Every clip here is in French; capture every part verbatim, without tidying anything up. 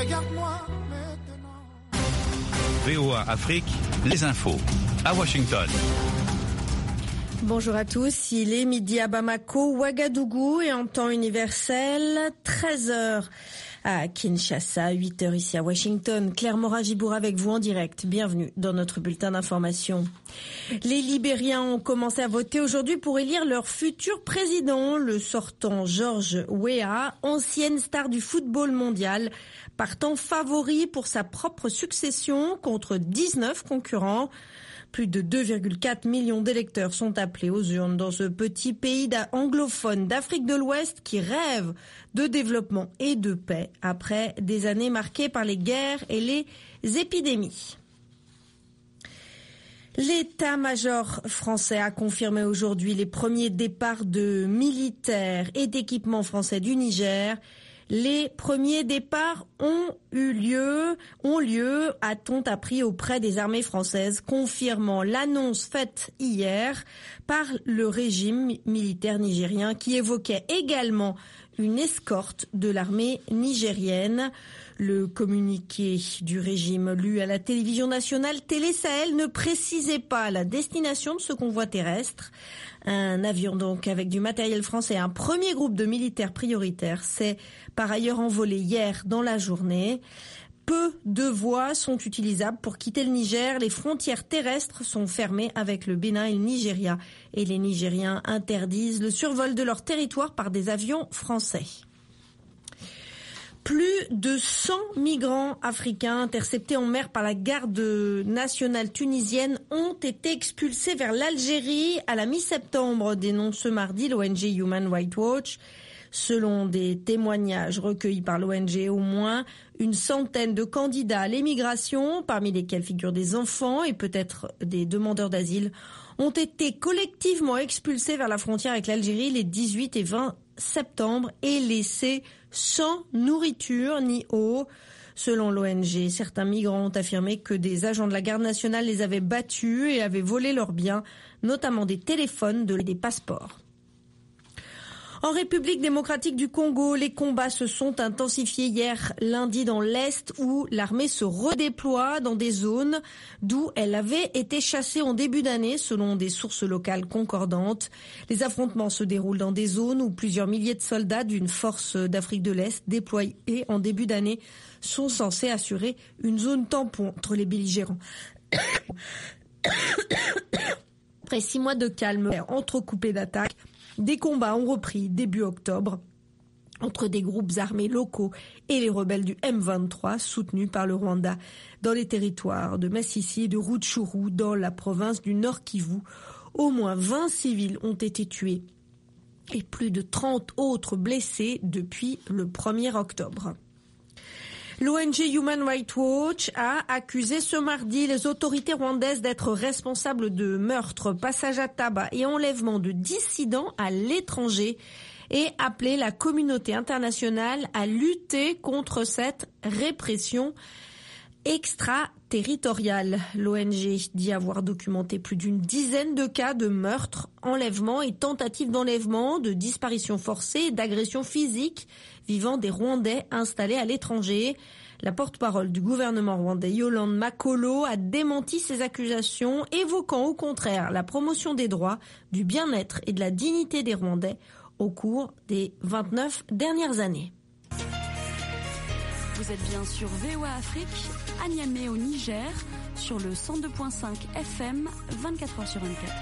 regarde-moi maintenant. V O A Afrique, les infos à Washington. Bonjour à tous, il est midi à Bamako, Ouagadougou et en temps universel, treize heures à Kinshasa, huit heures ici à Washington. Claire Morin-Gibour avec vous en direct. Bienvenue dans notre bulletin d'information. Les Libériens ont commencé à voter aujourd'hui pour élire leur futur président, le sortant George Weah, ancienne star du football mondial, partant favori pour sa propre succession contre dix-neuf concurrents. Plus de deux virgule quatre millions d'électeurs sont appelés aux urnes dans ce petit pays anglophone d'Afrique de l'Ouest qui rêve de développement et de paix après des années marquées par les guerres et les épidémies. L'état-major français a confirmé aujourd'hui les premiers départs de militaires et d'équipements français du Niger. Les premiers départs ont eu lieu, ont lieu, a-t-on appris auprès des armées françaises, confirmant l'annonce faite hier par le régime militaire nigérien qui évoquait également une escorte de l'armée nigérienne. Le communiqué du régime lu à la télévision nationale Télé Sahel ne précisait pas la destination de ce convoi terrestre. Un avion donc avec du matériel français, un premier groupe de militaires prioritaires s'est par ailleurs envolé hier dans la journée. Peu de voies sont utilisables pour quitter le Niger. Les frontières terrestres sont fermées avec le Bénin et le Nigeria. Et les Nigériens interdisent le survol de leur territoire par des avions français. Plus de cent migrants africains interceptés en mer par la garde nationale tunisienne ont été expulsés vers l'Algérie à la mi-septembre, dénonce ce mardi l'O N G Human Rights Watch. Selon des témoignages recueillis par l'O N G, au moins une centaine de candidats à l'émigration, parmi lesquels figurent des enfants et peut-être des demandeurs d'asile, ont été collectivement expulsés vers la frontière avec l'Algérie les dix-huit et vingt septembre et laissés sans nourriture ni eau. Selon l'O N G, certains migrants ont affirmé que des agents de la garde nationale les avaient battus et avaient volé leurs biens, notamment des téléphones et des passeports. En République démocratique du Congo, les combats se sont intensifiés hier lundi dans l'Est où l'armée se redéploie dans des zones d'où elle avait été chassée en début d'année selon des sources locales concordantes. Les affrontements se déroulent dans des zones où plusieurs milliers de soldats d'une force d'Afrique de l'Est déployée en début d'année sont censés assurer une zone tampon entre les belligérants. Après six mois de calme entrecoupé d'attaques, des combats ont repris début octobre entre des groupes armés locaux et les rebelles du M vingt-trois soutenus par le Rwanda dans les territoires de Massissi et de Rutshuru dans la province du Nord Kivu. Au moins vingt civils ont été tués et plus de trente autres blessés depuis le premier octobre. L'O N G Human Rights Watch a accusé ce mardi les autorités rwandaises d'être responsables de meurtres, passages à tabac et enlèvements de dissidents à l'étranger et appelé la communauté internationale à lutter contre cette répression extraterritoriale. L'O N G dit avoir documenté plus d'une dizaine de cas de meurtres, enlèvements et tentatives d'enlèvement, de disparitions forcées et d'agressions physiques vivant des Rwandais installés à l'étranger. La porte-parole du gouvernement rwandais, Yolande Makolo, a démenti ces accusations, évoquant au contraire la promotion des droits, du bien-être et de la dignité des Rwandais au cours des vingt-neuf dernières années. Vous êtes bien sur V O A Afrique, à Niamey au Niger, sur le cent deux virgule cinq F M, vingt-quatre heures sur vingt-quatre.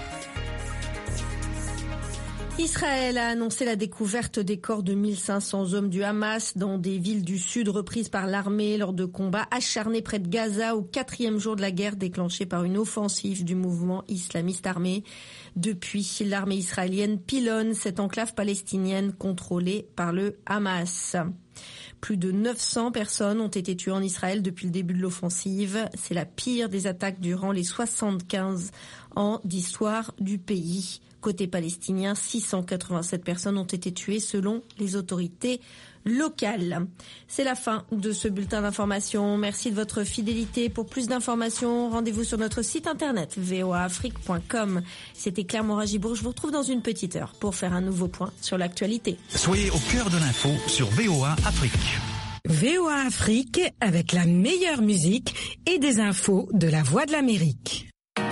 Israël a annoncé la découverte des corps de mille cinq cents hommes du Hamas dans des villes du sud reprises par l'armée lors de combats acharnés près de Gaza au quatrième jour de la guerre déclenchée par une offensive du mouvement islamiste armé. Depuis, l'armée israélienne pilonne cette enclave palestinienne contrôlée par le Hamas. Plus de neuf cents personnes ont été tuées en Israël depuis le début de l'offensive. C'est la pire des attaques durant les soixante-quinze ans d'histoire du pays. Côté palestinien, six cent quatre-vingt-sept personnes ont été tuées selon les autorités locales. C'est la fin de ce bulletin d'information. Merci de votre fidélité. Pour plus d'informations, rendez-vous sur notre site internet v o a afrique point com. C'était Claire Morin-Gibour. Je vous retrouve dans une petite heure pour faire un nouveau point sur l'actualité. Soyez au cœur de l'info sur V O A Afrique. V O A Afrique avec la meilleure musique et des infos de la Voix de l'Amérique.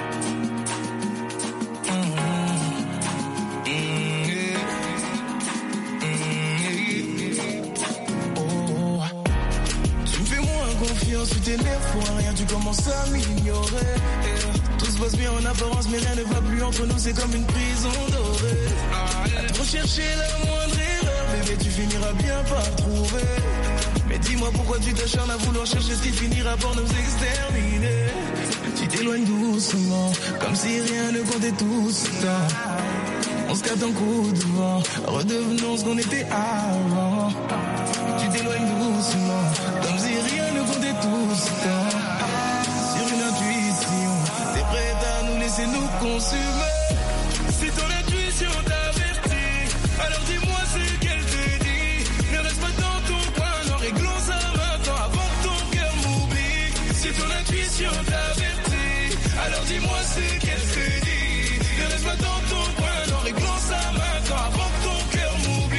Tu t'énerves pour rien, tu commences à m'ignorer. Yeah. Tout se passe bien en apparence, mais rien ne va plus entre nous, c'est comme une prison dorée. À trop chercher la moindre erreur, bébé, tu finiras bien par trouver. Mais dis-moi pourquoi tu t'acharnes à vouloir chercher ce qui finira par nous exterminer. Tu t'éloignes doucement, comme si rien ne comptait tout ce temps. On se capte en coup de vent, redevenons ce qu'on était avant. Tu t'éloignes doucement, comme si rien ne comptait tout ce temps. Sur une intuition, t'es prête à nous laisser nous consumer. Si ton intuition t'avertit, alors dis-moi ce qu'elle te dit. Ne reste pas dans ton coin, non, réglons ça maintenant avant que ton cœur m'oublie. Si ton intuition t'avertit, alors dis-moi ce qu'elle te dit. Ne reste pas dans ton coin, non, réglons ça maintenant avant que ton cœur m'oublie.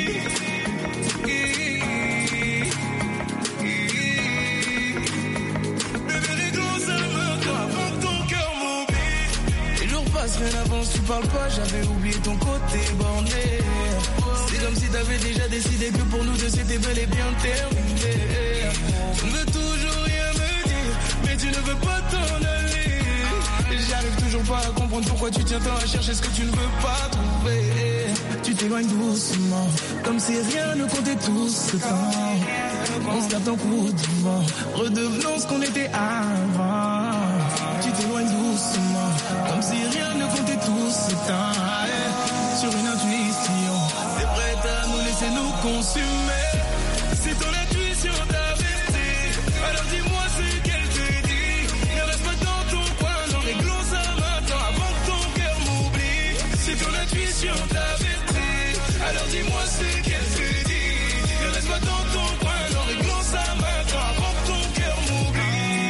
Rien n'avance, tu parles pas, j'avais oublié ton côté borné. C'est comme si t'avais déjà décidé que pour nous deux c'était bel et bien terminé. Tu ne veux toujours rien me dire, mais tu ne veux pas t'en aller. J'arrive toujours pas à comprendre pourquoi tu tiens tant à chercher ce que tu ne veux pas trouver. Tu t'éloignes doucement, comme si rien ne comptait tout ce temps. On se tape en coup de vent, redevenons ce qu'on était avant. Tu t'éloignes doucement, comme si rien ne comptait tout ce temps. Hey, sur une intuition, t'es prête à nous laisser nous consumer. Si ton intuition t'avertit, alors dis-moi ce qu'elle te dit. Ne reste pas dans ton coin, non, réglons ça maintenant avant que ton cœur m'oublie. Si ton intuition t'avertit, alors dis-moi ce qu'elle te dit. Ne reste pas dans ton coin, non, réglons ça maintenant avant que ton cœur m'oublie.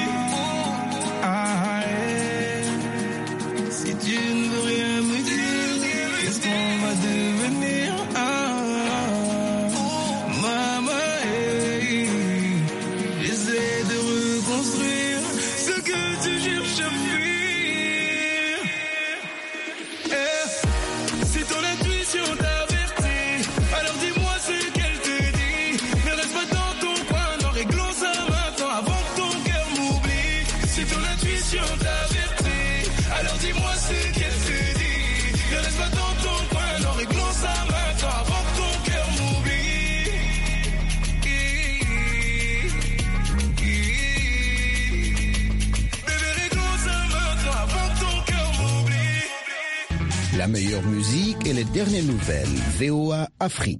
Ah, si tu ne veux rien me dire, qu'est-ce qu'on va devenir? Ah, maman, hey, j'essaie de reconstruire ce que tu cherches à fuir. Hey, si ton intuition t'avertit, alors dis-moi ce qu'elle te dit. Ne reste pas dans ton coin, non, réglons ça maintenant avant que ton cœur m'oublie. Si ton intuition t'avertit, alors dis-moi ce qu'elle te dit. Ne reste pas dans ton coin, non, réglons ça maintenant avant que ton cœur m'oublie. Bébé, réglons ça maintenant avant que ton cœur m'oublie. La meilleure musique et les dernières nouvelles. V O A Afrique.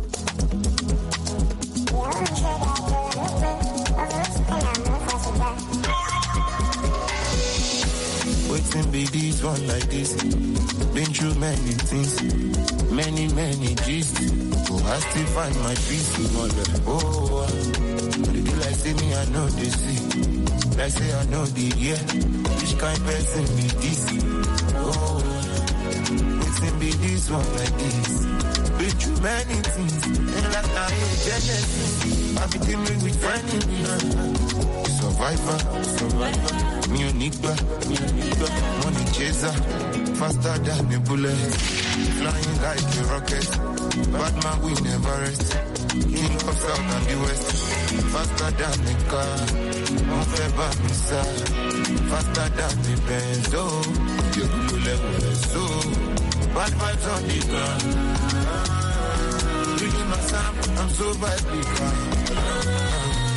Waiting be this one like this. Been through many things, many, many G's. Oh, I still find my peace. Oh, but it be like say me, I know they see. Like say I know the yeah. Which kind of person be this? Oh, waiting be this one like this. Been through many things, and like I hate Genesis. I've been dealing with enemies. Survivor, survivor, me a nigga, me a nigga, money chaser, faster than a bullet, flying like a rocket, bad man we never rest, king of south and the west, faster than a car, on fait pas ça, faster than the Benz, oh, you go level so, bad vibes on the ground, reading my sound, I'm so bad because.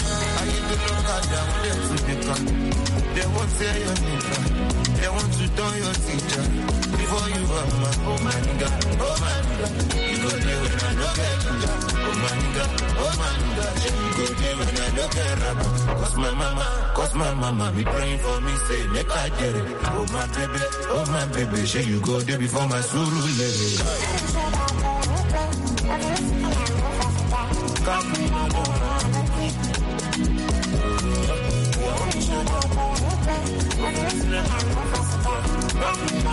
They won't say your nigga. They want to turn your teacher. Before you are my oh my nigga, oh my nigga. You go there when I don't get nigga. Oh my nigga, oh my nigga. You go there when I don't get rapper. Cause my mama, cause my mama be praying for me, say make I get it. Oh my baby, oh my baby. Say you go there before my suru lady. Come on,